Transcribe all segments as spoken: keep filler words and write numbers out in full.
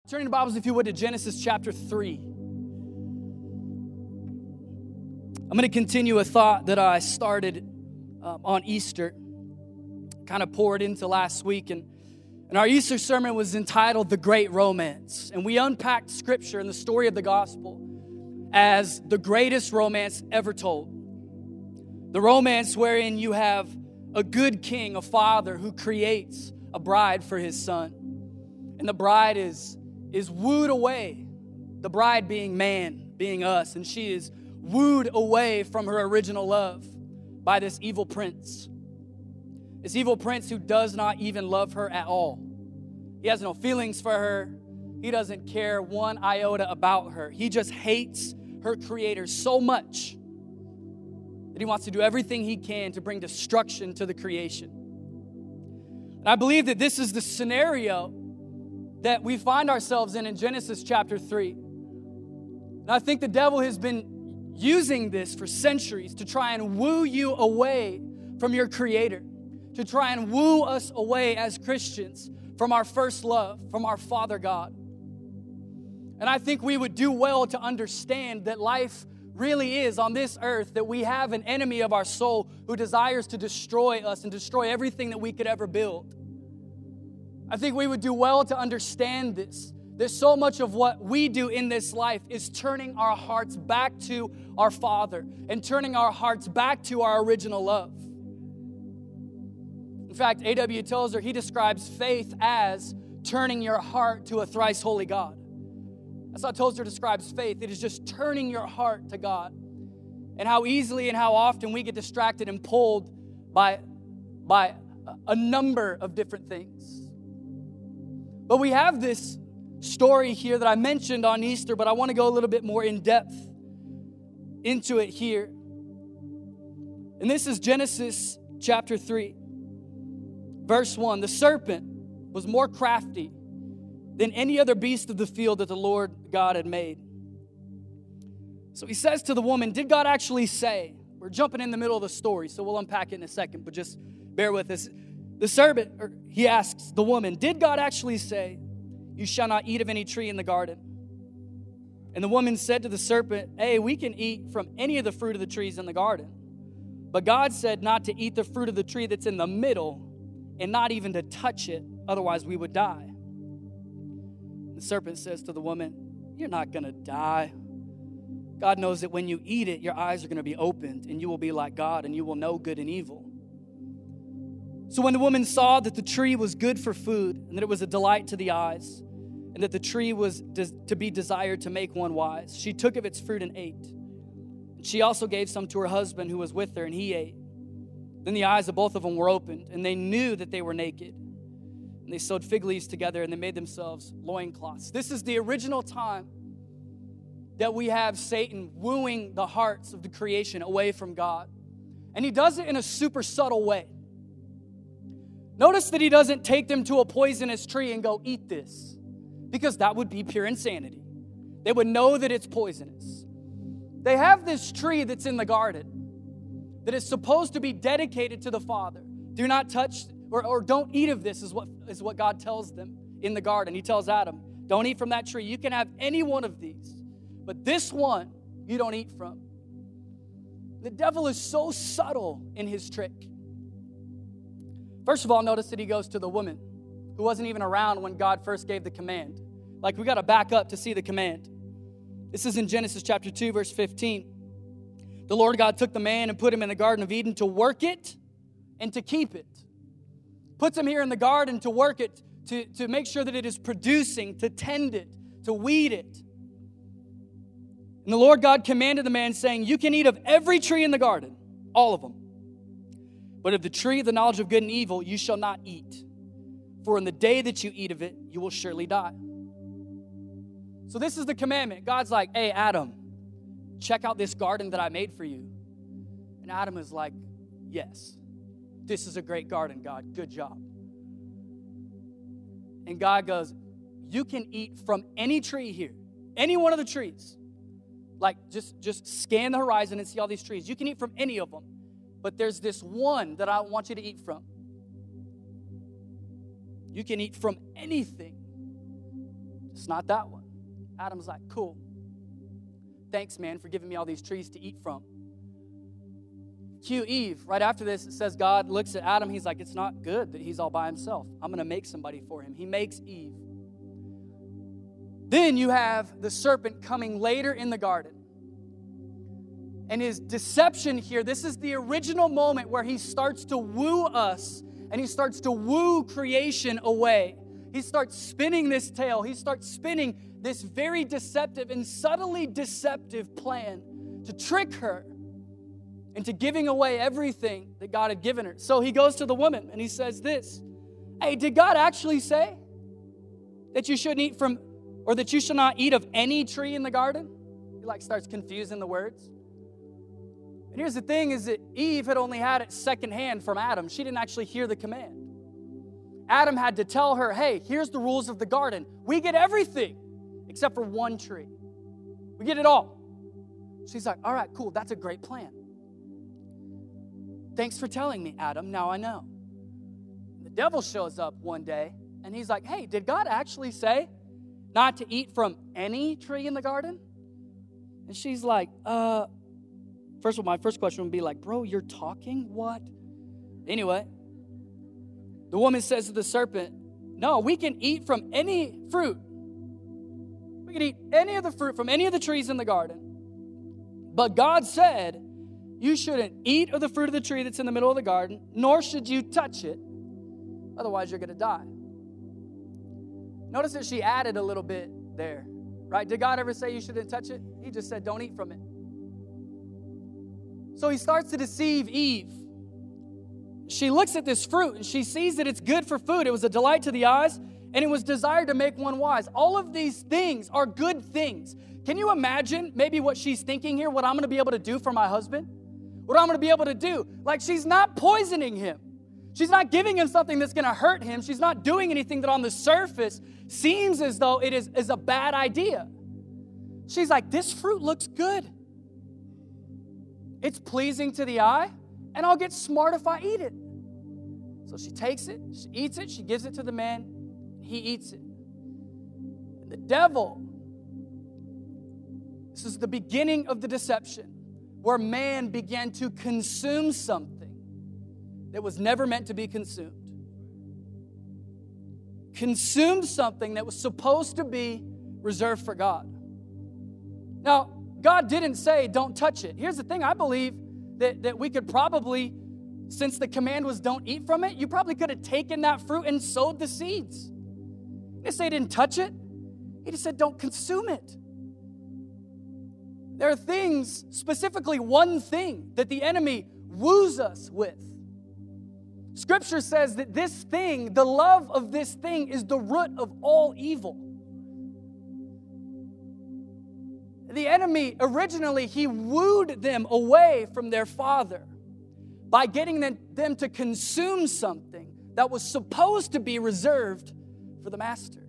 Turning the Bibles, if you would, to Genesis chapter three. I'm going to continue a thought that I started um, on Easter, kind of poured into last week. And, and our Easter sermon was entitled The Great Romance. And we unpacked Scripture and the story of the gospel as the greatest romance ever told. The romance wherein you have a good king, a father who creates a bride for his son. And the bride is is wooed away, the bride being man, being us, and she is wooed away from her original love by this evil prince. This evil prince who does not even love her at all. He has no feelings for her. He doesn't care one iota about her. He just hates her creator so much that he wants to do everything he can to bring destruction to the creation. And I believe that this is the scenario that we find ourselves in in Genesis chapter three. And I think the devil has been using this for centuries to try and woo you away from your Creator, to try and woo us away as Christians from our first love, from our Father God. And I think we would do well to understand that life really is on this earth, that we have an enemy of our soul who desires to destroy us and destroy everything that we could ever build. I think we would do well to understand this, that so much of what we do in this life is turning our hearts back to our Father and turning our hearts back to our original love. In fact, A W Tozer, he describes faith as turning your heart to a thrice holy God. That's how Tozer describes faith. It is just turning your heart to God. And how easily and how often we get distracted and pulled by, by a number of different things. But we have this story here that I mentioned on Easter, but I want to go a little bit more in depth into it here. And this is Genesis chapter three, verse one. The serpent was more crafty than any other beast of the field that the Lord God had made. So he says to the woman, did God actually say? We're jumping in the middle of the story, so we'll unpack it in a second, but just bear with us. The serpent, or he asks the woman, did God actually say, you shall not eat of any tree in the garden? And the woman said to the serpent, hey, we can eat from any of the fruit of the trees in the garden. But God said not to eat the fruit of the tree that's in the middle and not even to touch it, otherwise we would die. The serpent says to the woman, you're not going to die. God knows that when you eat it, your eyes are going to be opened and you will be like God and you will know good and evil. So when the woman saw that the tree was good for food and that it was a delight to the eyes and that the tree was des- to be desired to make one wise, she took of its fruit and ate. And she also gave some to her husband who was with her, and he ate. Then the eyes of both of them were opened, and they knew that they were naked. And they sewed fig leaves together and they made themselves loincloths. This is the original time that we have Satan wooing the hearts of the creation away from God. And he does it in a super subtle way. Notice that he doesn't take them to a poisonous tree and go, eat this, because that would be pure insanity. They would know that it's poisonous. They have this tree that's in the garden that is supposed to be dedicated to the Father. Do not touch, or, or don't eat of this is what, is what God tells them in the garden. He tells Adam, don't eat from that tree. You can have any one of these, but this one you don't eat from. The devil is so subtle in his trick. First of all, notice that he goes to the woman who wasn't even around when God first gave the command. Like, we got to back up to see the command. This is in Genesis chapter two, verse fifteen. The Lord God took the man and put him in the Garden of Eden to work it and to keep it. Puts him here in the garden to work it, to, to make sure that it is producing, to tend it, to weed it. And the Lord God commanded the man, saying, you can eat of every tree in the garden, all of them. But of the tree of the knowledge of good and evil you shall not eat, for in the day that you eat of it, you will surely die. So this is the commandment. God's like, hey, Adam, check out this garden that I made for you. And Adam is like, yes, this is a great garden, God. Good job. And God goes, you can eat from any tree here, any one of the trees. Like, just, just scan the horizon and see all these trees. You can eat from any of them. But there's this one that I want you to eat from. You can eat from anything It's not that one. Adam's like, cool. Thanks, man, for giving me all these trees to eat from. Cue Eve. Right after this, it says God looks at Adam. He's like, it's not good that he's all by himself. I'm going to make somebody for him. He makes Eve. Then you have the serpent coming later in the garden. And his deception here, this is the original moment where he starts to woo us and he starts to woo creation away. He starts spinning this tale. He starts spinning this very deceptive and subtly deceptive plan to trick her into giving away everything that God had given her. So he goes to the woman and he says this, hey, did God actually say that you shouldn't eat from, or that you should not eat of any tree in the garden? He like starts confusing the words. And here's the thing is that Eve had only had it secondhand from Adam. She didn't actually hear the command. Adam had to tell her, hey, here's the rules of the garden. We get everything except for one tree. We get it all. She's like, all right, cool, that's a great plan. Thanks for telling me, Adam, now I know. The devil shows up one day, and he's like, hey, did God actually say not to eat from any tree in the garden? And she's like, uh, first of all, my first question would be like, bro, you're talking? What? Anyway, the woman says to the serpent, no, we can eat from any fruit. We can eat any of the fruit from any of the trees in the garden. But God said, you shouldn't eat of the fruit of the tree that's in the middle of the garden, nor should you touch it. Otherwise, you're going to die. Notice that she added a little bit there, right? Did God ever say you shouldn't touch it? He just said, don't eat from it. So he starts to deceive Eve. She looks at this fruit and she sees that it's good for food. It was a delight to the eyes and it was desired to make one wise. All of these things are good things. Can you imagine maybe what she's thinking here, what I'm going to be able to do for my husband? What I'm going to be able to do? Like, she's not poisoning him. She's not giving him something that's going to hurt him. She's not doing anything that on the surface seems as though it is, is a bad idea. She's like, this fruit looks good. It's pleasing to the eye, and I'll get smart if I eat it. So she takes it, she eats it, she gives it to the man, he eats it. And the devil, this is the beginning of the deception, where man began to consume something that was never meant to be consumed. Consumed something that was supposed to be reserved for God. Now, God didn't say, don't touch it. Here's the thing, I believe that, that we could probably, since the command was don't eat from it, you probably could have taken that fruit and sowed the seeds. He didn't say he didn't touch it. He just said don't consume it. There are things, specifically one thing, that the enemy woos us with. Scripture says that this thing, the love of this thing, is the root of all evil. The enemy, originally, he wooed them away from their Father by getting them, them to consume something that was supposed to be reserved for the Master.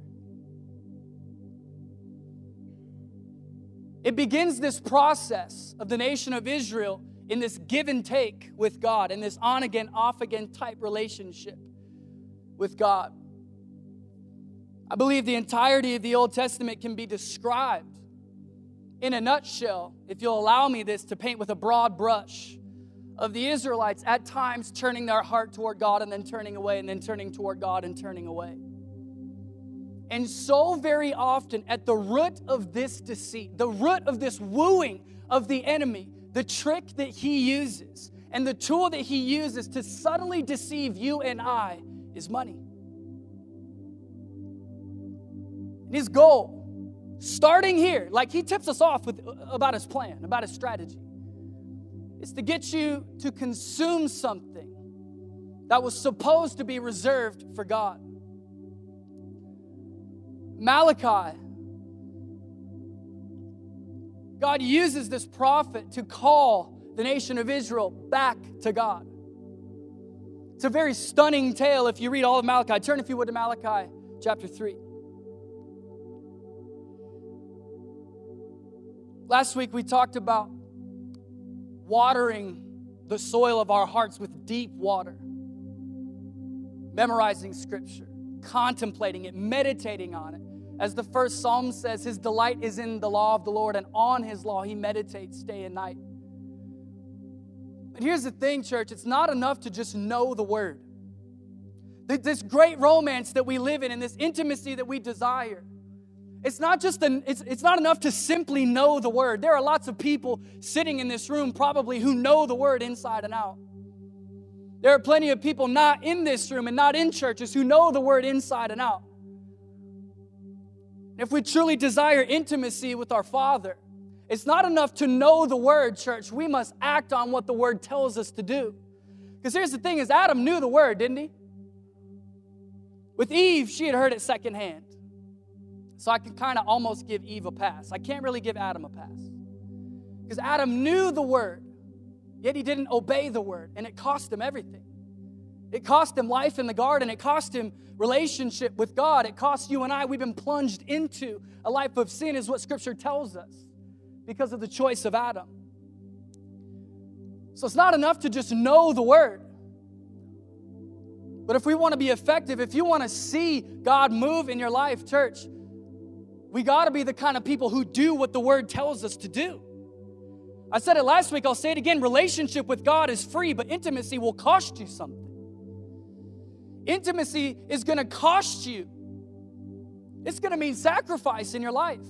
It begins this process of the nation of Israel in this give and take with God, in this on-again, off-again type relationship with God. I believe the entirety of the Old Testament can be described in a nutshell, if you'll allow me this, to paint with a broad brush, of the Israelites at times turning their heart toward God and then turning away and then turning toward God and turning away. And so very often at the root of this deceit, the root of this wooing of the enemy, the trick that he uses and the tool that he uses to subtly deceive you and I is money. And his goal, starting here, like he tips us off with about his plan, about his strategy, is to get you to consume something that was supposed to be reserved for God. Malachi, God uses this prophet to call the nation of Israel back to God. It's a very stunning tale if you read all of Malachi. Turn, if you would, to Malachi chapter three. Last week we talked about watering the soil of our hearts with deep water, memorizing Scripture, contemplating it, meditating on it, As the first Psalm says, his delight is in the law of the Lord, and on his law he meditates day and night. But here's the thing, church, it's not enough to just know the word. This great romance that we live in and this intimacy that we desire, it's not just an, it's, it's not enough to simply know the word. There are lots of people sitting in this room probably who know the word inside and out. There are plenty of people not in this room and not in churches who know the word inside and out. If we truly desire intimacy with our Father, it's not enough to know the word, church. We must act on what the word tells us to do. Because here's the thing is Adam knew the word, didn't he? With Eve, she had heard it secondhand. So I can kind of almost give Eve a pass. I can't really give Adam a pass. Because Adam knew the word, yet he didn't obey the word, and it cost him everything. It cost him life in the garden. It cost him relationship with God. It cost you and I. We've been plunged into a life of sin, is what Scripture tells us, because of the choice of Adam. So it's not enough to just know the word. But if we want to be effective, if you want to see God move in your life, church, we got to be the kind of people who do what the word tells us to do. I said it last week, I'll say it again. Relationship with God is free, but intimacy will cost you something. Intimacy is going to cost you. It's going to mean sacrifice in your life.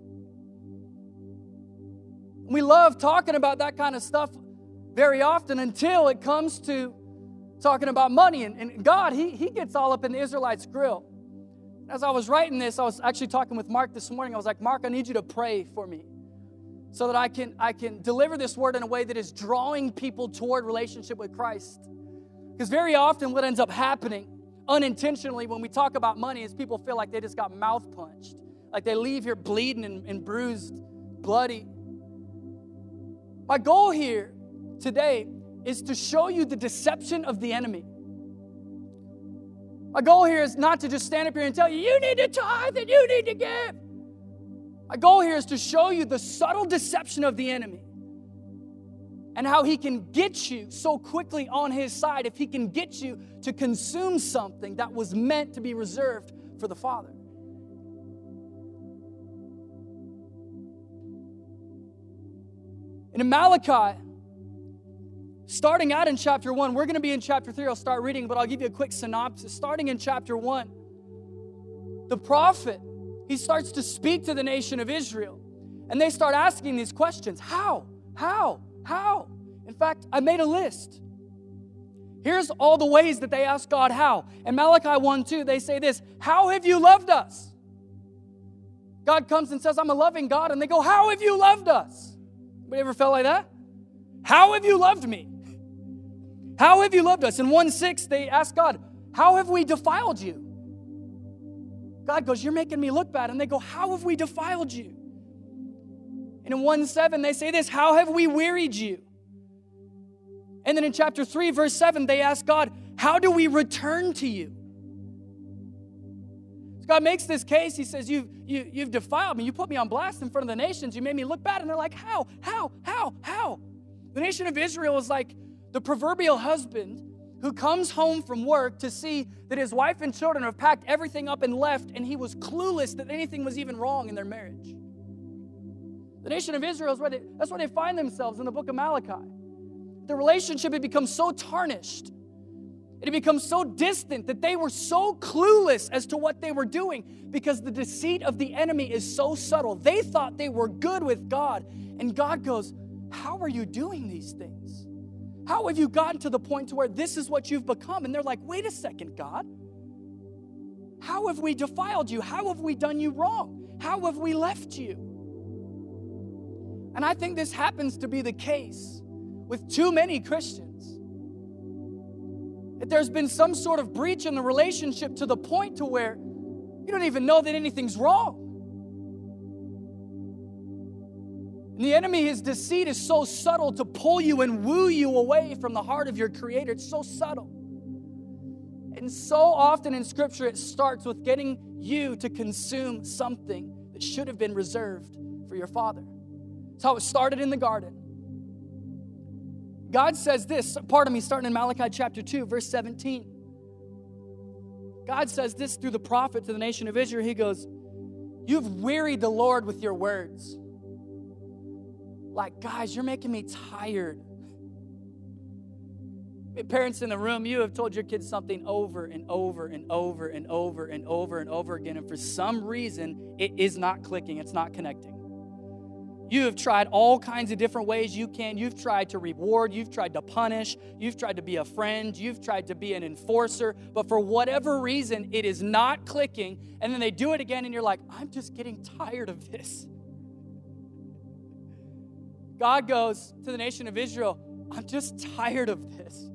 We love talking about that kind of stuff very often until it comes to talking about money. And, and God, he, he gets all up in the Israelites' grill. As I was writing this, I was actually talking with Mark this morning. I was like, Mark, I need you to pray for me so that I can, I can deliver this word in a way that is drawing people toward relationship with Christ. Because very often what ends up happening unintentionally when we talk about money is people feel like they just got mouth punched. Like they leave here bleeding and, and bruised, bloody. My goal here today is to show you the deception of the enemy. My goal here is not to just stand up here and tell you, you need to tithe and you need to give. My goal here is to show you the subtle deception of the enemy and how he can get you so quickly on his side if he can get you to consume something that was meant to be reserved for the Father. And in Malachi, starting out in chapter one, we're going to be in chapter three. I'll start reading, but I'll give you a quick synopsis. Starting in chapter one, the prophet, he starts to speak to the nation of Israel. And they start asking these questions. How? How? How? In fact, I made a list. Here's all the ways that they ask God how. In Malachi one two, they say this, how have you loved us? God comes and says, I'm a loving God. And they go, how have you loved us? Anybody ever felt like that? How have you loved me? How have you loved us? In one six, they ask God, how have we defiled you? God goes, you're making me look bad. And they go, how have we defiled you? And in one seven, they say this, how have we wearied you? And then in chapter three, verse seven, they ask God, how do we return to you? So God makes this case. He says, you've, you, you've defiled me. You put me on blast in front of the nations. You made me look bad. And they're like, how, how, how, how? The nation of Israel is like the proverbial husband who comes home from work to see that his wife and children have packed everything up and left, and he was clueless that anything was even wrong in their marriage. The nation of Israel is where they, that's where they find themselves in the book of Malachi. The relationship had become so tarnished. It had become so distant that they were so clueless as to what they were doing because the deceit of the enemy is so subtle. They thought they were good with God, and God goes, how are you doing these things? How have you gotten to the point to where this is what you've become? And they're like, wait a second, God. How have we defiled you? How have we done you wrong? How have we left you? And I think this happens to be the case with too many Christians. That there's been some sort of breach in the relationship to the point to where you don't even know that anything's wrong. And the enemy, his deceit is so subtle to pull you and woo you away from the heart of your Creator. It's so subtle. And so often in Scripture, it starts with getting you to consume something that should have been reserved for your Father. That's how it started in the garden. God says this, pardon me, starting in Malachi chapter two, verse seventeen. God says this through the prophet to the nation of Israel. He goes, You've wearied the Lord with your words. Like, guys, you're making me tired. Parents in the room, you have told your kids something over and over and over and over and over and over again, and for some reason, it is not clicking. It's not connecting. You have tried all kinds of different ways you can. You've tried to reward. You've tried to punish. You've tried to be a friend. You've tried to be an enforcer. But for whatever reason, it is not clicking. And then they do it again, and you're like, I'm just getting tired of this. God goes to the nation of Israel, I'm just tired of this.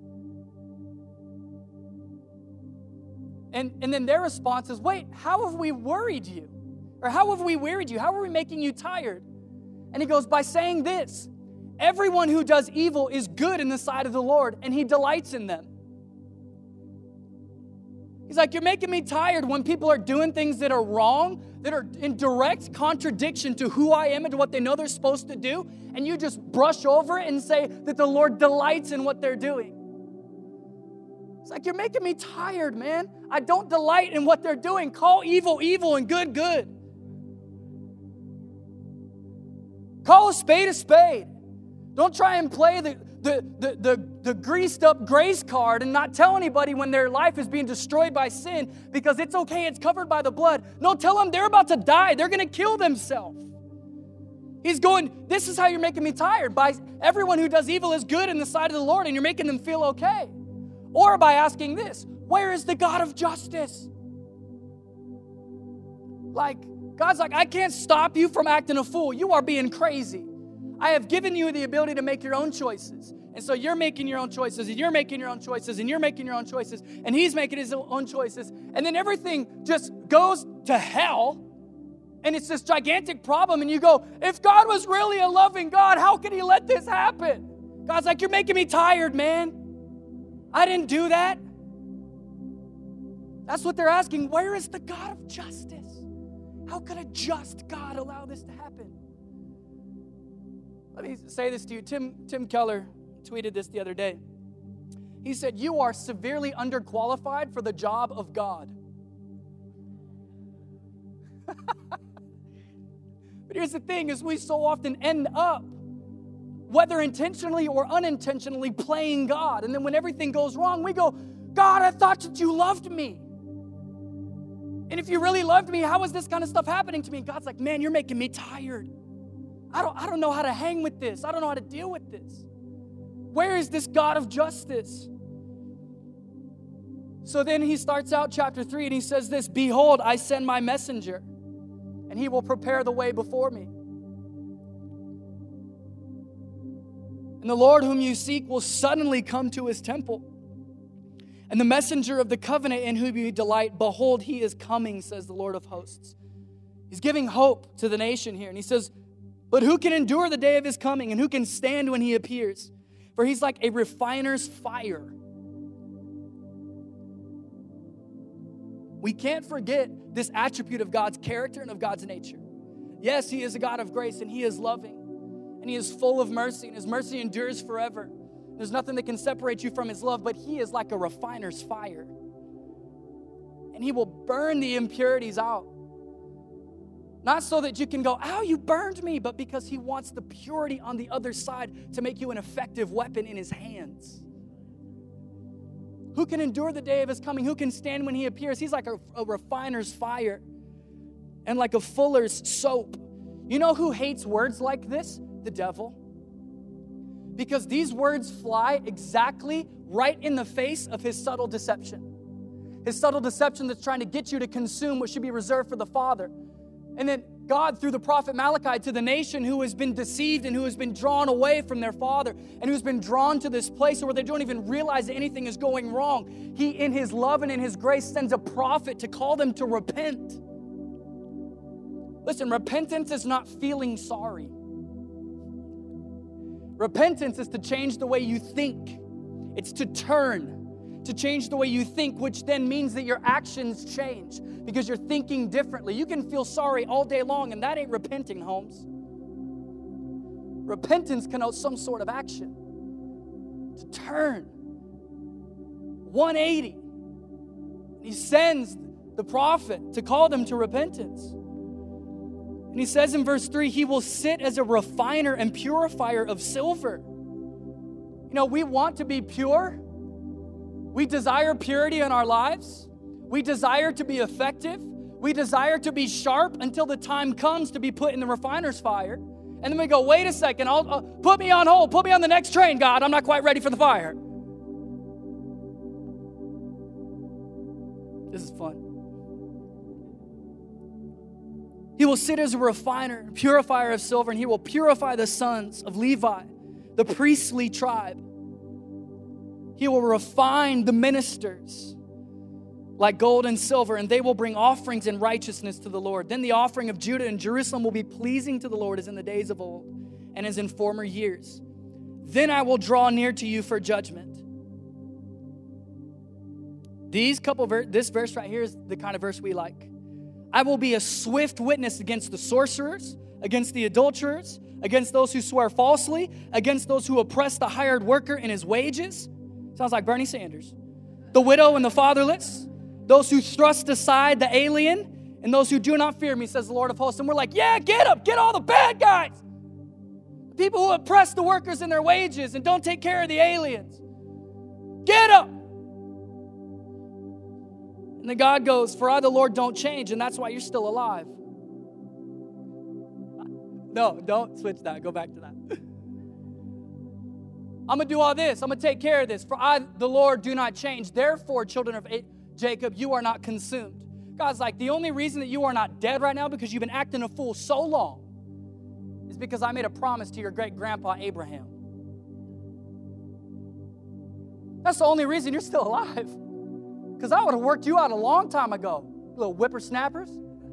And, and then their response is, wait, how have we worried you? Or how have we wearied you? How are we making you tired? And he goes, by saying this, everyone who does evil is good in the sight of the Lord, and he delights in them. He's like, you're making me tired when people are doing things that are wrong, that are in direct contradiction to who I am and to what they know they're supposed to do, and you just brush over it and say that the Lord delights in what they're doing. It's like, you're making me tired, man. I don't delight in what they're doing. Call evil, evil, and good, good. Call a spade a spade. Don't try and play the, the, the, the, the greased up grace card and not tell anybody when their life is being destroyed by sin because it's okay, it's covered by the blood. No, tell them they're about to die. They're going to kill themselves. He's going, this is how you're making me tired. By everyone who does evil is good in the sight of the Lord, and you're making them feel okay. Or by asking this, where is the God of justice? Like, God's like, I can't stop you from acting a fool. You are being crazy. I have given you the ability to make your own choices. And so you're making your own choices, and you're making your own choices, and you're making your own choices, and he's making his own choices. And then everything just goes to hell, and it's this gigantic problem. And you go, if God was really a loving God, how could he let this happen? God's like, you're making me tired, man. I didn't do that. That's what they're asking. Where is the God of justice? How could a just God allow this to happen? Let me say this to you. Tim, Tim Keller tweeted this the other day. He said, you are severely underqualified for the job of God. But here's the thing, is we so often end up, whether intentionally or unintentionally, playing God. And then when everything goes wrong, we go, God, I thought that you loved me. And if you really loved me, how is this kind of stuff happening to me? And God's like, man, you're making me tired. I don't, I don't know how to hang with this. I don't know how to deal with this. Where is this God of justice? So then he starts out chapter three and he says this, behold, I send my messenger, and he will prepare the way before me. And the Lord whom you seek will suddenly come to his temple. And the messenger of the covenant in whom you delight, behold, he is coming, says the Lord of hosts. He's giving hope to the nation here. And he says, but who can endure the day of his coming, and who can stand when he appears? For he's like a refiner's fire. We can't forget this attribute of God's character and of God's nature. Yes, he is a God of grace, and he is loving. And he is full of mercy, and his mercy endures forever. There's nothing that can separate you from his love, but he is like a refiner's fire. And he will burn the impurities out. Not so that you can go, ow, you burned me, but because he wants the purity on the other side to make you an effective weapon in his hands. Who can endure the day of his coming? Who can stand when he appears? He's like a, a refiner's fire and like a fuller's soap. You know who hates words like this? The devil. Because these words fly exactly right in the face of his subtle deception. His subtle deception that's trying to get you to consume what should be reserved for the Father. And then God, through the prophet Malachi, to the nation who has been deceived and who has been drawn away from their Father and who's been drawn to this place where they don't even realize that anything is going wrong. He, in his love and in his grace, sends a prophet to call them to repent. Listen, repentance is not feeling sorry. Repentance is to change the way you think. It's to turn, to change the way you think, which then means that your actions change because you're thinking differently. You can feel sorry all day long, and that ain't repenting, Holmes. Repentance connotes some sort of action. To turn. one eighty. And he sends the prophet to call them to repentance. And he says in verse three, he will sit as a refiner and purifier of silver. You know, we want to be pure. We desire purity in our lives. We desire to be effective. We desire to be sharp until the time comes to be put in the refiner's fire. And then we go, wait a second, I'll, uh, put me on hold. Put me on the next train, God. I'm not quite ready for the fire. This is fun. He will sit as a refiner, purifier of silver, and he will purify the sons of Levi, the priestly tribe. He will refine the ministers like gold and silver, and they will bring offerings in righteousness to the Lord. Then the offering of Judah and Jerusalem will be pleasing to the Lord as in the days of old and as in former years. Then I will draw near to you for judgment. These couple ver- this verse right here is the kind of verse we like. I will be a swift witness against the sorcerers, against the adulterers, against those who swear falsely, against those who oppress the hired worker in his wages. Sounds like Bernie Sanders. The widow and the fatherless, those who thrust aside the alien, and those who do not fear me, says the Lord of hosts. And we're like, yeah, get them, get all the bad guys. People who oppress the workers in their wages and don't take care of the aliens. Get them. And then God goes, for I, the Lord, don't change, and that's why you're still alive. No, don't switch that. Go back to that. I'm going to do all this. I'm going to take care of this. For I, the Lord, do not change. Therefore, children of Jacob, you are not consumed. God's like, the only reason that you are not dead right now because you've been acting a fool so long is because I made a promise to your great-grandpa Abraham. That's the only reason you're still alive. Because I would have worked you out a long time ago, little whippersnappers.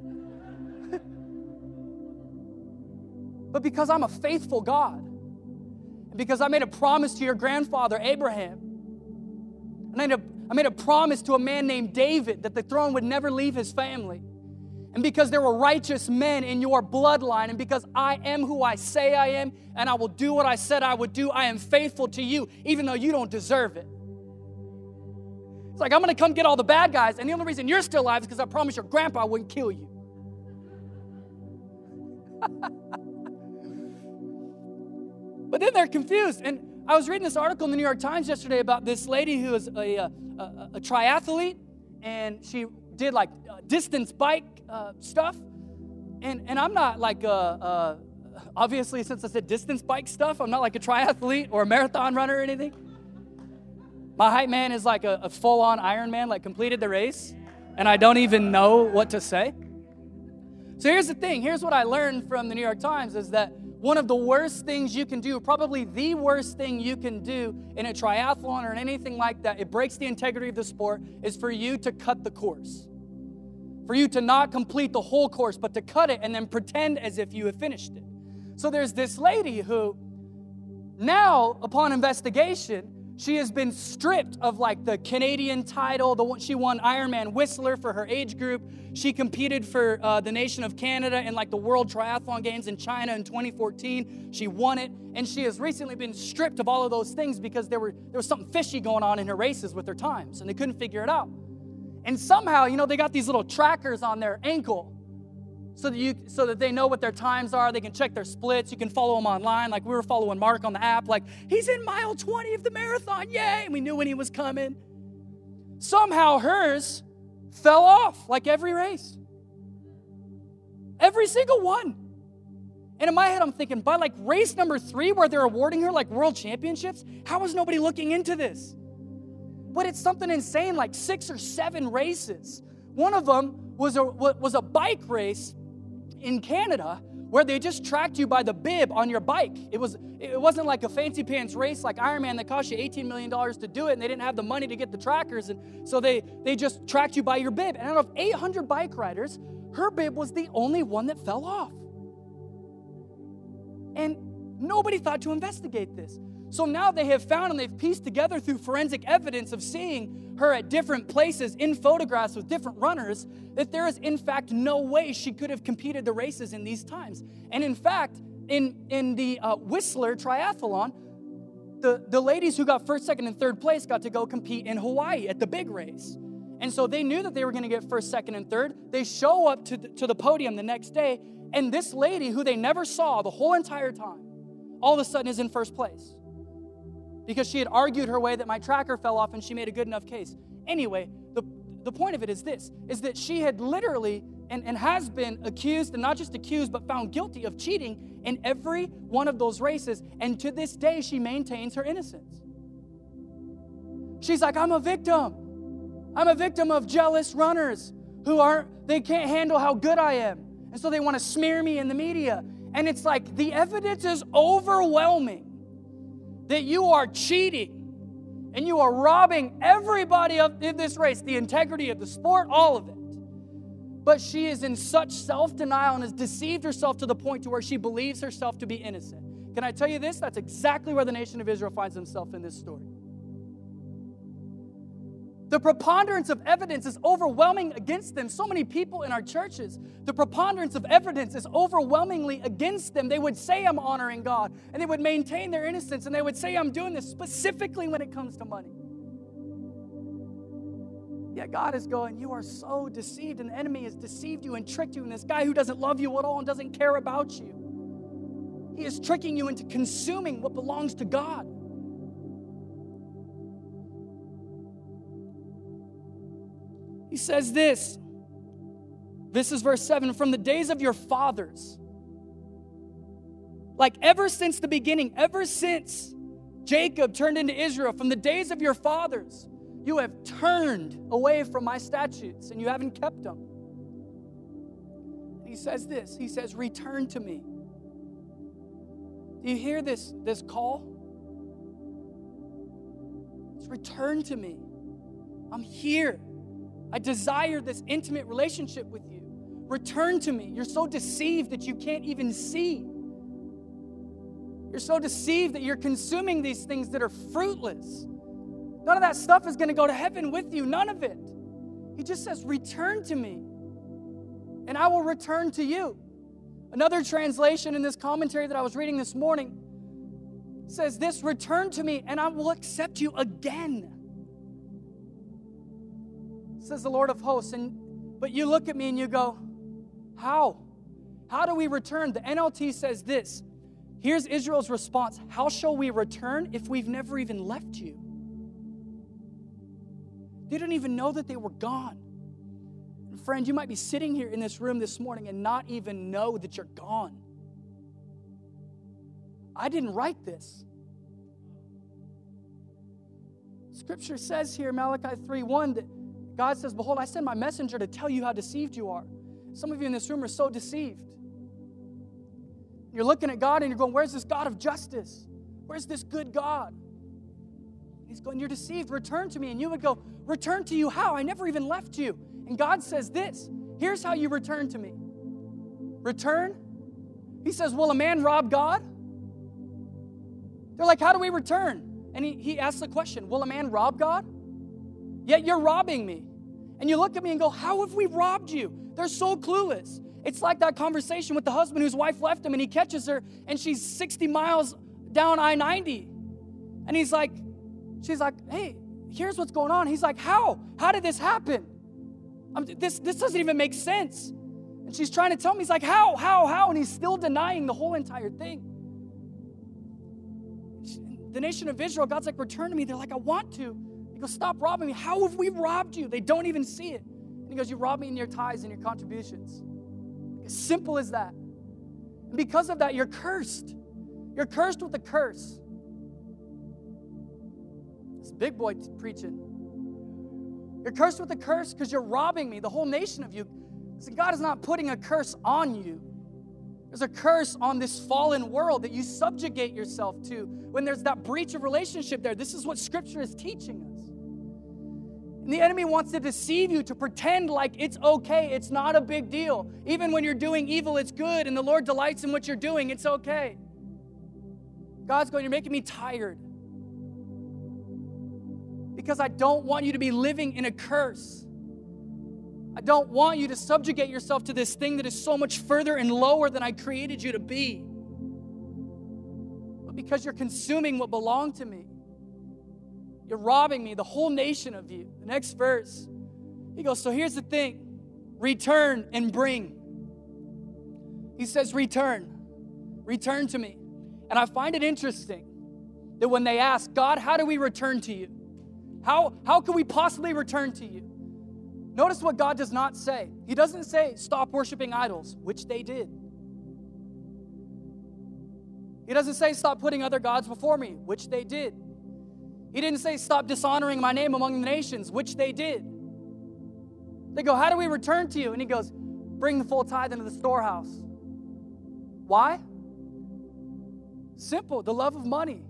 But because I'm a faithful God, and because I made a promise to your grandfather Abraham, and I made, a, I made a promise to a man named David that the throne would never leave his family, and because there were righteous men in your bloodline, and because I am who I say I am, and I will do what I said I would do, I am faithful to you, even though you don't deserve it. It's like, I'm going to come get all the bad guys, and the only reason you're still alive is because I promised your grandpa I wouldn't kill you. But then they're confused. And I was reading this article in the New York Times yesterday about this lady who is a, a, a, a triathlete, and she did like uh, distance bike uh, stuff. And, and I'm not like, a, a, obviously, since I said distance bike stuff, I'm not like a triathlete or a marathon runner or anything. My hype man is like a, a full-on Ironman, like completed the race, and I don't even know what to say. So here's the thing. Here's what I learned from the New York Times is that one of the worst things you can do, probably the worst thing you can do in a triathlon or in anything like that, it breaks the integrity of the sport, is for you to cut the course. For you to not complete the whole course, but to cut it and then pretend as if you have finished it. So there's this lady who now, upon investigation, she has been stripped of like the Canadian title. The one, she won Ironman Whistler for her age group. She competed for uh, the nation of Canada in like the World Triathlon Games in China in twenty fourteen. She won it, and she has recently been stripped of all of those things because there were there was something fishy going on in her races with her times, and they couldn't figure it out. And somehow, you know, they got these little trackers on their ankle so that you so that they know what their times are. They can check their splits. You can follow them online. Like we were following Mark on the app. Like, he's in mile twenty of the marathon. Yay! And we knew when he was coming. Somehow hers fell off like every race. Every single one. And in my head, I'm thinking, by like race number three, where they're awarding her like world championships, how is nobody looking into this? But it's something insane, like six or seven races. One of them was a was a bike race in Canada where they just tracked you by the bib on your bike. It was it wasn't like a fancy pants race like Ironman that cost you eighteen million dollars to do it, and they didn't have the money to get the trackers, and so they they just tracked you by your bib. And out of eight hundred bike riders, her bib was the only one that fell off. And nobody thought to investigate this. So now they have found and they've pieced together through forensic evidence of seeing her at different places in photographs with different runners that there is in fact no way she could have competed the races in these times. And in fact, in, in the uh, Whistler triathlon, the, the ladies who got first, second, and third place got to go compete in Hawaii at the big race. And so they knew that they were going to get first, second, and third. They show up to the, to the podium the next day, And this lady, who they never saw the whole entire time, all of a sudden is in first place because she had argued her way that my tracker fell off and she made a good enough case. Anyway, the, the point of it is this, is that she had literally and, and has been accused, and not just accused, but found guilty of cheating in every one of those races. And to this day, she maintains her innocence. She's like, I'm a victim. I'm a victim of jealous runners who aren't, they can't handle how good I am. And so they want to smear me in the media. And it's like the evidence is overwhelming that you are cheating and you are robbing everybody of this race, the integrity of the sport, all of it. But she is in such self-denial and has deceived herself to the point to where she believes herself to be innocent. Can I tell you this? That's exactly where the nation of Israel finds themselves in this story. The preponderance of evidence is overwhelming against them. So many people in our churches, the preponderance of evidence is overwhelmingly against them. They would say, I'm honoring God, and they would maintain their innocence, and they would say, I'm doing this specifically when it comes to money. Yet God is going, you are so deceived, and the enemy has deceived you and tricked you, and this guy who doesn't love you at all and doesn't care about you, he is tricking you into consuming what belongs to God. He says this, this is verse seven, from the days of your fathers, like ever since the beginning, ever since Jacob turned into Israel, from the days of your fathers, you have turned away from my statutes and you haven't kept them. He says this, he says, return to me. Do you hear this, this call? It's return to me. I'm here. I desire this intimate relationship with you. Return to me. You're so deceived that you can't even see. You're so deceived that you're consuming these things that are fruitless. None of that stuff is going to go to heaven with you. None of it. He just says, return to me, and I will return to you. Another translation in this commentary that I was reading this morning says this, return to me, and I will accept you again. Says the Lord of hosts. And but you look at me and you go, how? How do we return? The N L T says this. Here's Israel's response. How shall we return if we've never even left you? They didn't even know that they were gone. And friend, you might be sitting here in this room this morning and not even know that you're gone. I didn't write this. Scripture says here, Malachi three one, that God says, behold, I send my messenger to tell you how deceived you are. Some of you in this room are so deceived. You're looking at God and you're going, where's this God of justice? Where's this good God? He's going, you're deceived. Return to me. And you would go, return to you how? I never even left you. And God says this. Here's how you return to me. Return? He says, will a man rob God? They're like, how do we return? And he, he asks the question, will a man rob God? Yet you're robbing me. And you look at me and go, how have we robbed you? They're so clueless. It's like that conversation with the husband whose wife left him and he catches her and she's sixty miles down I ninety. And he's like, she's like, hey, here's what's going on. He's like, how? How did this happen? I'm, this, this doesn't even make sense. And she's trying to tell me, he's like, how, how, how? And he's still denying the whole entire thing. The nation of Israel, God's like, return to me. They're like, I want to. He goes, stop robbing me. How have we robbed you? They don't even see it. And he goes, you robbed me in your tithes and your contributions. As simple as that. And because of that, you're cursed. You're cursed with a curse. It's big boy preaching. You're cursed with a curse because you're robbing me, the whole nation of you. See, God is not putting a curse on you. There's a curse on this fallen world that you subjugate yourself to when there's that breach of relationship there. This is what Scripture is teaching us. And the enemy wants to deceive you, to pretend like it's okay, it's not a big deal. Even when you're doing evil, it's good, and the Lord delights in what you're doing, it's okay. God's going, you're making me tired. Because I don't want you to be living in a curse. I don't want you to subjugate yourself to this thing that is so much further and lower than I created you to be. But because you're consuming what belonged to me, you're robbing me, the whole nation of you. The next verse, he goes, so here's the thing. Return and bring. He says, return. Return to me. And I find it interesting that when they ask, God, how do we return to you? How, how can we possibly return to you? Notice what God does not say. He doesn't say, stop worshiping idols, which they did. He doesn't say, stop putting other gods before me, which they did. He didn't say, stop dishonoring my name among the nations, which they did. They go, how do we return to you? And he goes, bring the full tithe into the storehouse. Why? Simple, the love of money.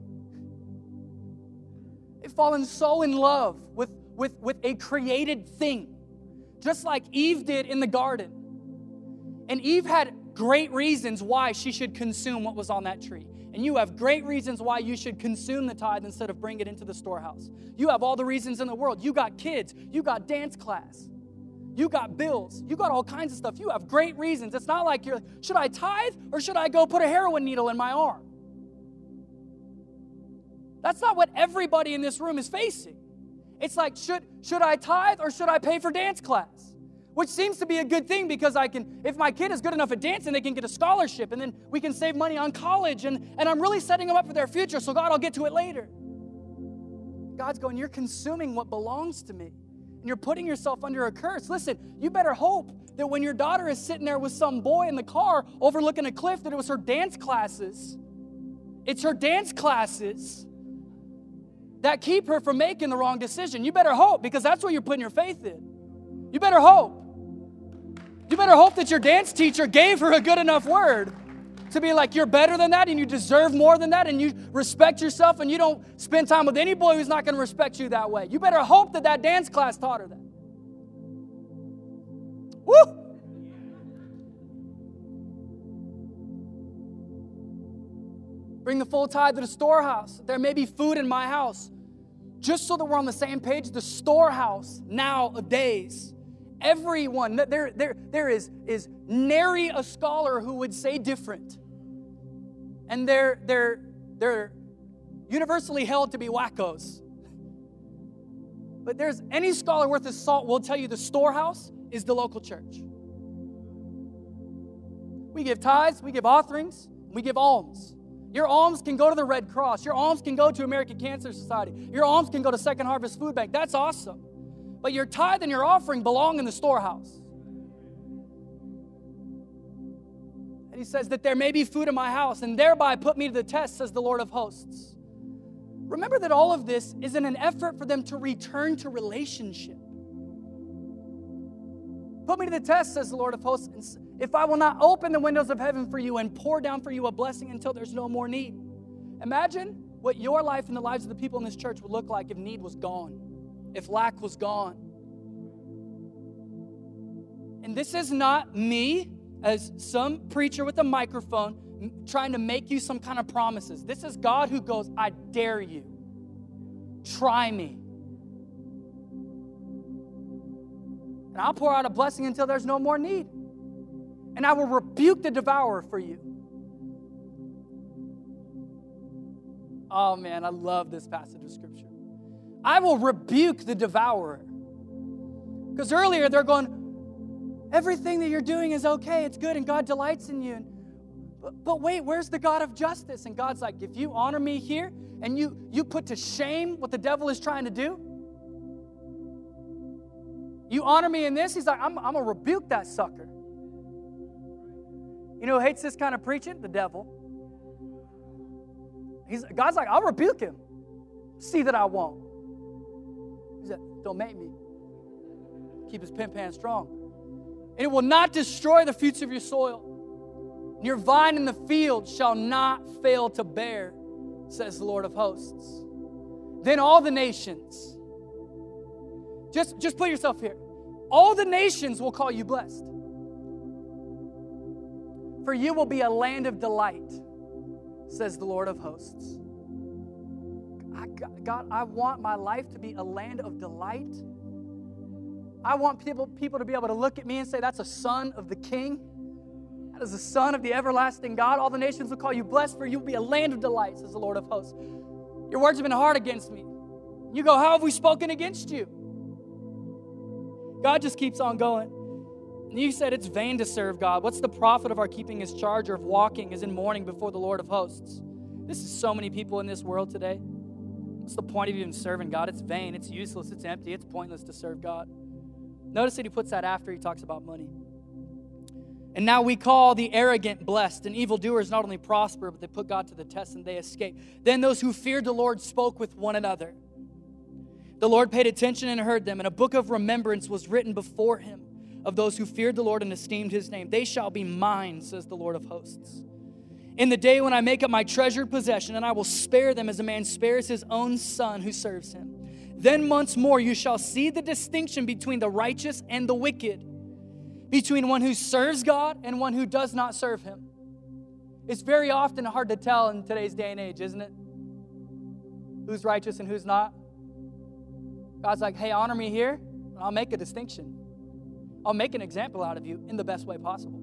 They've fallen so in love with, with, with a created thing, just like Eve did in the garden. And Eve had great reasons why she should consume what was on that tree. And you have great reasons why you should consume the tithe instead of bring it into the storehouse. You have all the reasons in the world. You got kids. You got dance class. You got bills. You got all kinds of stuff. You have great reasons. It's not like you're, should I tithe or should I go put a heroin needle in my arm? That's not what everybody in this room is facing. It's like, should, should I tithe or should I pay for dance class? Which seems to be a good thing because I can, if my kid is good enough at dancing, they can get a scholarship and then we can save money on college and, and I'm really setting them up for their future, so God, I'll get to it later. God's going, you're consuming what belongs to me and you're putting yourself under a curse. Listen, you better hope that when your daughter is sitting there with some boy in the car overlooking a cliff that it was her dance classes. It's her dance classes that keep her from making the wrong decision. You better hope because that's what you're putting your faith in. You better hope. You better hope that your dance teacher gave her a good enough word to be like, you're better than that and you deserve more than that and you respect yourself and you don't spend time with any boy who's not going to respect you that way. You better hope that that dance class taught her that. Woo! Bring the full tithe to the storehouse. There may be food in my house. Just so that we're on the same page, the storehouse nowadays, everyone, there, there, there is, is nary a scholar who would say different. And they're, they're, they're universally held to be wackos. But there's any scholar worth his salt will tell you the storehouse is the local church. We give tithes, we give offerings, we give alms. Your alms can go to the Red Cross. Your alms can go to American Cancer Society. Your alms can go to Second Harvest Food Bank. That's awesome. But your tithe and your offering belong in the storehouse. And he says that there may be food in my house, and thereby put me to the test, says the Lord of hosts. Remember that all of this is in an effort for them to return to relationship. Put me to the test, says the Lord of hosts, if I will not open the windows of heaven for you and pour down for you a blessing until there's no more need. Imagine what your life and the lives of the people in this church would look like if need was gone. If lack was gone. And this is not me as some preacher with a microphone trying to make you some kind of promises. This is God who goes, I dare you. Try me. And I'll pour out a blessing until there's no more need. And I will rebuke the devourer for you. Oh man, I love this passage of Scripture. I will rebuke the devourer. Because earlier they're going, everything that you're doing is okay, it's good, and God delights in you. But, but wait, where's the God of justice? And God's like, if you honor me here, and you, you put to shame what the devil is trying to do, you honor me in this, he's like, I'm, I'm going to rebuke that sucker. You know who hates this kind of preaching? The devil. He's, God's like, I'll rebuke him. See that I won't. He said, don't make me. Keep his pin pan strong. And it will not destroy the fruits of your soil. And your vine in the field shall not fail to bear, says the Lord of hosts. Then all the nations, just, just put yourself here. All the nations will call you blessed. For you will be a land of delight, says the Lord of hosts. I, God, I want my life to be a land of delight. I want people, people to be able to look at me and say, that's a son of the King. That is a son of the everlasting God. All the nations will call you blessed, for you will be a land of delight, says the Lord of hosts. Your words have been hard against me. You go, how have we spoken against you? God just keeps on going. And you said it's vain to serve God. What's the profit of our keeping his charge or of walking as in mourning before the Lord of hosts? This is so many people in this world today. What's the point of even serving God? It's vain, it's useless, it's empty, it's pointless to serve God. Notice that he puts that after he talks about money. And now we call the arrogant blessed, and evildoers not only prosper, but they put God to the test and they escape. Then those who feared the Lord spoke with one another. The Lord paid attention and heard them, and a book of remembrance was written before him of those who feared the Lord and esteemed his name. They shall be mine, says the Lord of hosts. In the day when I make up my treasured possession, and I will spare them as a man spares his own son who serves him. Then once more you shall see the distinction between the righteous and the wicked, between one who serves God and one who does not serve him. It's very often hard to tell in today's day and age, isn't it? Who's righteous and who's not. God's like, hey, honor me here, and I'll make a distinction. I'll make an example out of you in the best way possible.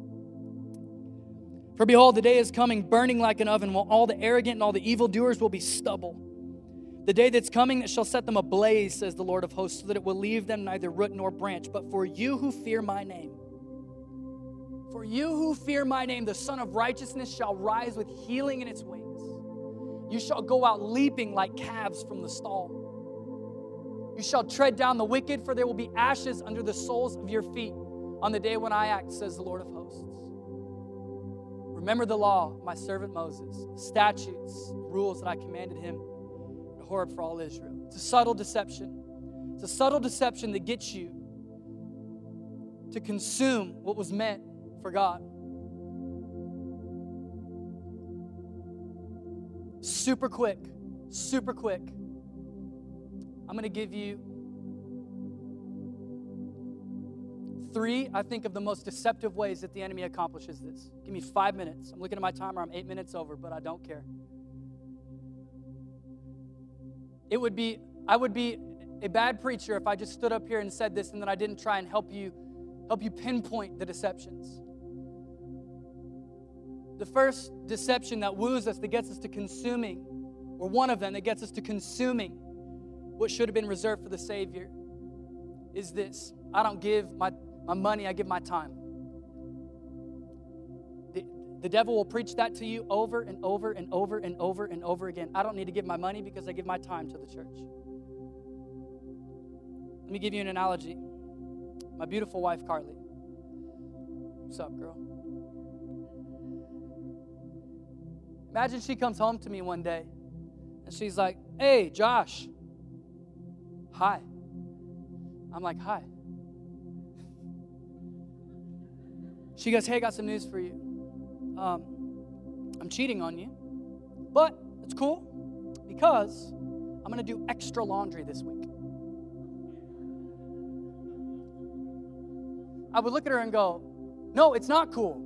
For behold, the day is coming, burning like an oven, while all the arrogant and all the evildoers will be stubble. The day that's coming that shall set them ablaze, says the Lord of hosts, so that it will leave them neither root nor branch. But for you who fear my name, for you who fear my name, the Son of Righteousness shall rise with healing in its wings. You shall go out leaping like calves from the stall. You shall tread down the wicked, for there will be ashes under the soles of your feet on the day when I act, says the Lord of hosts. Remember the law, my servant Moses, statutes, rules that I commanded him at Horeb for all Israel. It's a subtle deception. It's a subtle deception that gets you to consume what was meant for God. Super quick, super quick. I'm going to give you three, I think, of the most deceptive ways that the enemy accomplishes this. Give me five minutes. I'm looking at my timer. I'm eight minutes over, but I don't care. It would be, I would be a bad preacher if I just stood up here and said this and then I didn't try and help you, help you pinpoint the deceptions. The first deception that woos us, that gets us to consuming, or one of them that gets us to consuming what should have been reserved for the Savior, is this. I don't give my, my money, I give my time. The, the devil will preach that to you over and over and over and over and over again. I don't need to give my money because I give my time to the church. Let me give you an analogy. My beautiful wife, Carly. What's up, girl? Imagine she comes home to me one day and she's like, hey, Josh. Hi. I'm like, hi. She goes, hey, I got some news for you. Um, I'm cheating on you, but it's cool because I'm going to do extra laundry this week. I would look at her and go, no, it's not cool.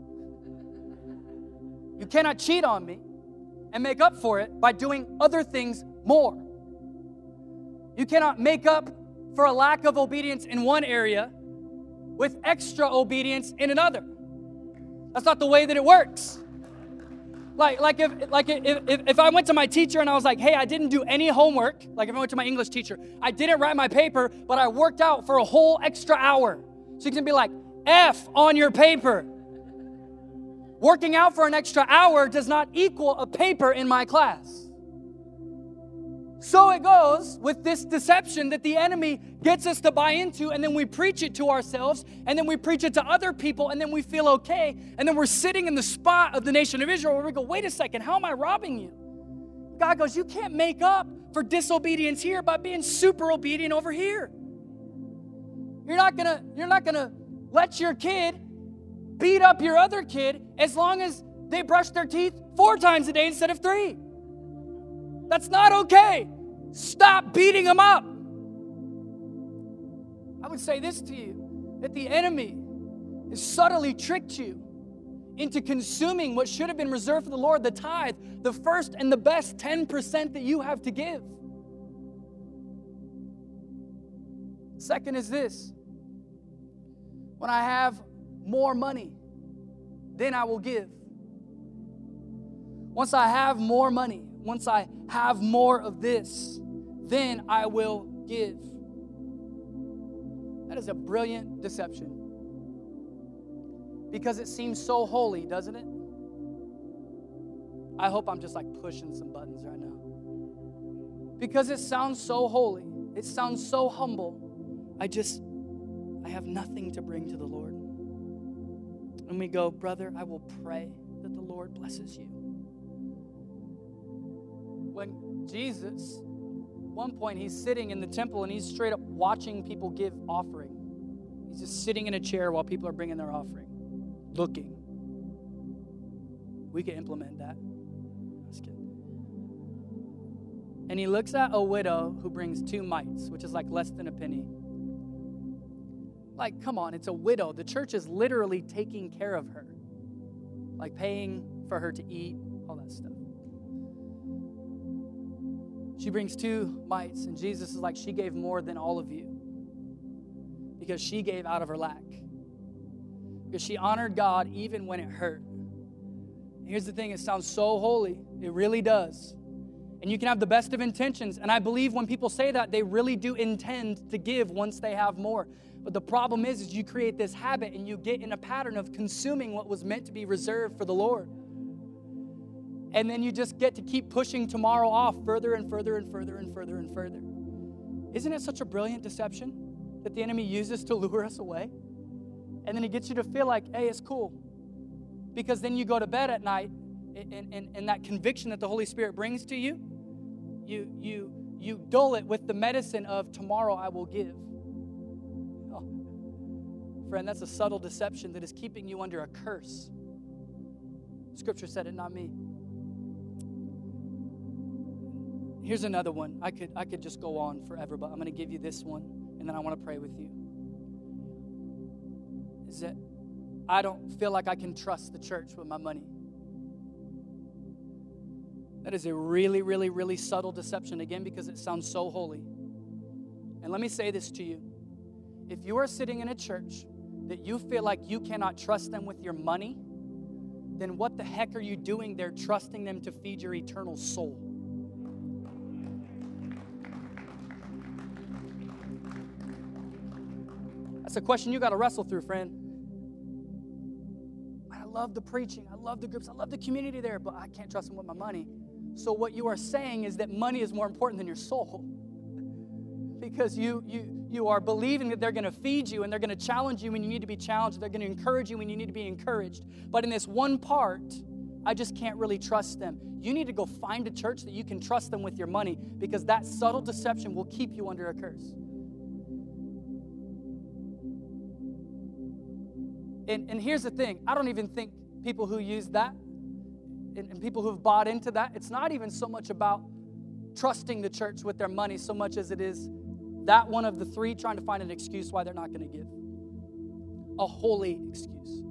You cannot cheat on me and make up for it by doing other things more. You cannot make up for a lack of obedience in one area with extra obedience in another. That's not the way that it works. Like, like, if, like if, if, if I went to my teacher and I was like, hey, I didn't do any homework, like if I went to my English teacher, I didn't write my paper, but I worked out for a whole extra hour. So you can be like, F on your paper. Working out for an extra hour does not equal a paper in my class. So it goes with this deception that the enemy gets us to buy into, and then we preach it to ourselves, and then we preach it to other people, and then we feel okay, and then we're sitting in the spot of the nation of Israel where we go, wait a second, how am I robbing you? God goes, you can't make up for disobedience here by being super obedient over here. You're not gonna, you're not gonna let your kid beat up your other kid as long as they brush their teeth four times a day instead of three. That's not okay. Stop beating them up. I would say this to you, that the enemy has subtly tricked you into consuming what should have been reserved for the Lord, the tithe, the first and the best ten percent that you have to give. Second is this. When I have more money, then I will give. Once I have more money, once I have more of this, then I will give. That is a brilliant deception. Because it seems so holy, doesn't it? I hope I'm just like pushing some buttons right now. Because it sounds so holy. It sounds so humble. I just, I have nothing to bring to the Lord. And we go, brother, I will pray that the Lord blesses you. When Jesus, at one point, he's sitting in the temple and he's straight up watching people give offering. He's just sitting in a chair while people are bringing their offering, looking. We could implement that. Just kidding. And he looks at a widow who brings two mites, which is like less than a penny. Like, come on, it's a widow. The church is literally taking care of her, like paying for her to eat, all that stuff. She brings two mites, and Jesus is like, she gave more than all of you because she gave out of her lack. Because she honored God even when it hurt. And here's the thing, it sounds so holy. It really does. And you can have the best of intentions. And I believe when people say that, they really do intend to give once they have more. But the problem is, is you create this habit and you get in a pattern of consuming what was meant to be reserved for the Lord. And then you just get to keep pushing tomorrow off further and further and further and further and further. Isn't it such a brilliant deception that the enemy uses to lure us away? And then he gets you to feel like, hey, it's cool. Because then you go to bed at night and, and, and that conviction that the Holy Spirit brings to you, you, you, you dull it with the medicine of tomorrow I will give. Oh, friend, that's a subtle deception that is keeping you under a curse. Scripture said it, not me. Here's another one. I could I could just go on forever, but I'm going to give you this one, and then I want to pray with you. Is that I don't feel like I can trust the church with my money. That is a really, really, really subtle deception, again, because it sounds so holy. And let me say this to you. If you are sitting in a church that you feel like you cannot trust them with your money, then what the heck are you doing there trusting them to feed your eternal soul? That's a question you got to wrestle through, friend. I love the preaching. I love the groups. I love the community there, but I can't trust them with my money. So what you are saying is that money is more important than your soul. Because you you you are believing that they're going to feed you and they're going to challenge you when you need to be challenged. They're going to encourage you when you need to be encouraged. But in this one part, I just can't really trust them. You need to go find a church that you can trust them with your money, because that subtle deception will keep you under a curse. And, and here's the thing. I don't even think people who use that and, and people who've bought into that, it's not even so much about trusting the church with their money so much as it is that one of the three trying to find an excuse why they're not going to give. A holy excuse.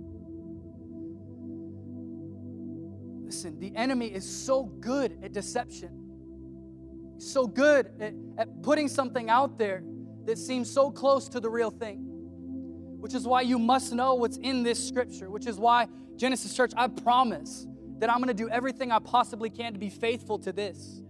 Listen, the enemy is so good at deception. He's so good at, at putting something out there that seems so close to the real thing. Which is why you must know what's in this scripture. Which is why, Genesis Church, I promise that I'm going to do everything I possibly can to be faithful to this.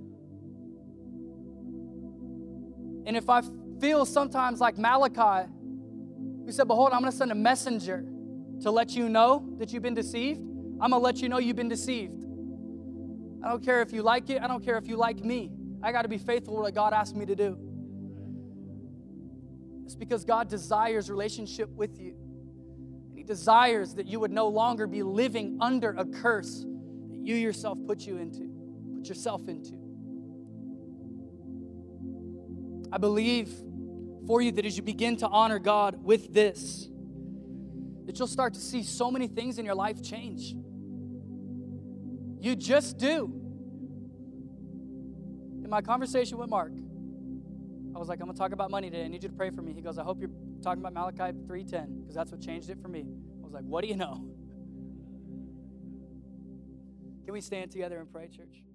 And if I feel sometimes like Malachi, who said, behold, I'm going to send a messenger to let you know that you've been deceived. I'm going to let you know you've been deceived. I don't care if you like it. I don't care if you like me. I got to be faithful to what God asked me to do. It's because God desires relationship with you. And He desires that you would no longer be living under a curse that you yourself put you into, put yourself into. I believe for you that as you begin to honor God with this, that you'll start to see so many things in your life change. You just do. In my conversation with Mark, I was like, I'm going to talk about money today. I need you to pray for me. He goes, I hope you're talking about Malachi three ten, because that's what changed it for me. I was like, what do you know? Can we stand together and pray, church?